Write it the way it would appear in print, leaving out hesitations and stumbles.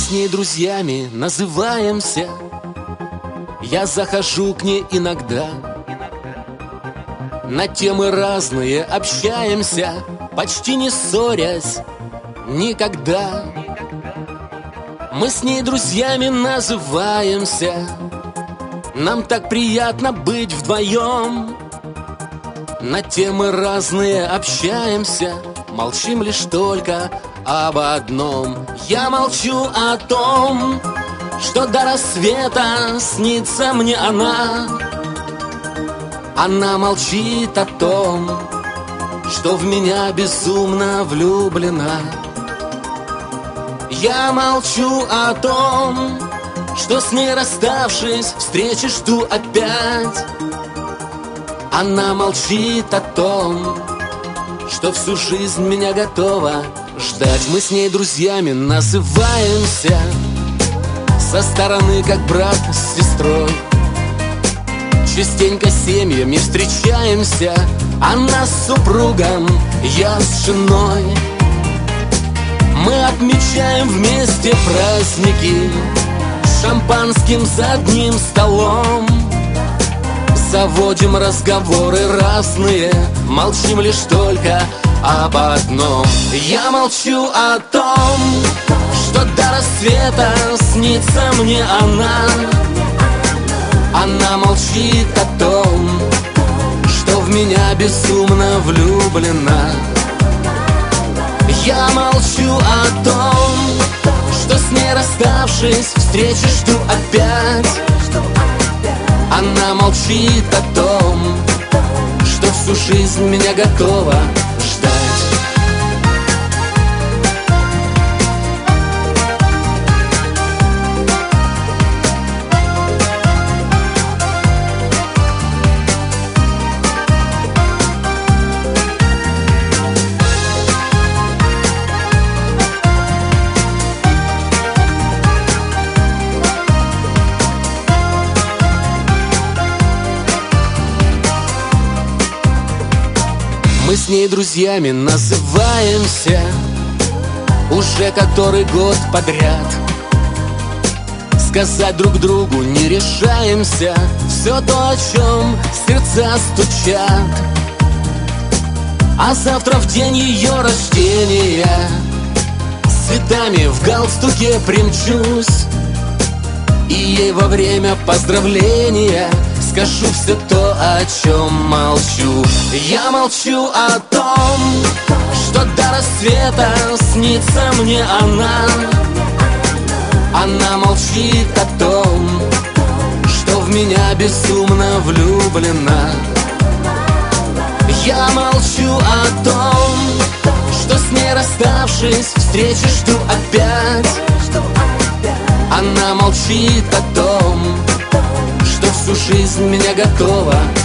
с ней друзьями называемся. Я захожу к ней иногда, на темы разные общаемся, почти не ссорясь никогда. Мы с ней друзьями называемся. Нам так приятно быть вдвоем. На темы разные общаемся, молчим лишь только об одном. Я молчу о том, что до рассвета снится мне она. Она молчит о том, что в меня безумно влюблена. Я молчу о том, что с ней расставшись, встречи жду опять. Она молчит о том, что всю жизнь меня готова ждать. Мы с ней друзьями называемся, со стороны как брат с сестрой. Частенько семьями встречаемся, она с супругом, я с женой. Мы отмечаем вместе праздники шампанским за одним столом. Заводим разговоры разные, молчим лишь только об одном. Я молчу о том, что до рассвета снится мне она. Она молчит о том, что в меня безумно влюблена. Я молчу о том, что с ней расставшись, встречи жду опять. Она молчит о том, что всю жизнь меня готова ждать. Мы с ней друзьями называемся уже который год подряд. Сказать друг другу не решаемся все то, о чем сердца стучат. А завтра в день ее рождения с цветами в галстуке примчусь, и ей во время поздравления скажу все то, о чем молчу. Я молчу о том, что до рассвета снится мне она. Она молчит о том, что в меня безумно влюблена. Я молчу о том, что с ней расставшись, встречи жду опять. Она молчит о том, что всю жизнь меня готова